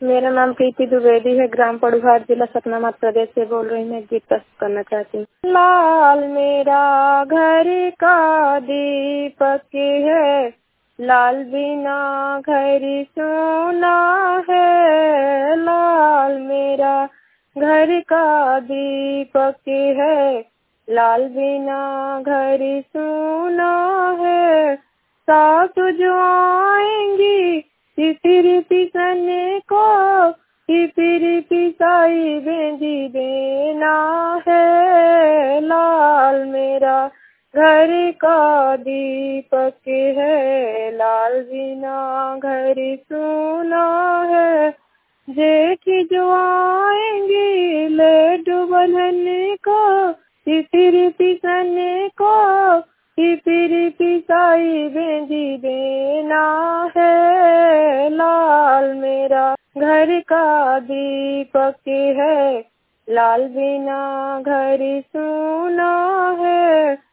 मेरा नाम प्रीति द्विवेदी है। ग्राम पड़ुहार, जिला सतना, मध्य प्रदेश से बोल रही हूँ। मैं गीत प्रस्तुत करना चाहती हूँ। लाल मेरा घर का दीपक है, लाल बिना घर सोना है। लाल मेरा घर का दीपक है, लाल बिना घर सोना है। सासु जो आएंगी फिर पिसने को, फिर पिसाई बेंदी देना है। लाल मेरा घर का दीपक है, लाल बिना घर सोना है। जेठ जो आएंगे लड्डू बनने को, फिर पिसने को, फिर पिसाई बेंदी देना है। लाल मेरा घर का दीपक है, लाल बिना घर सोना है।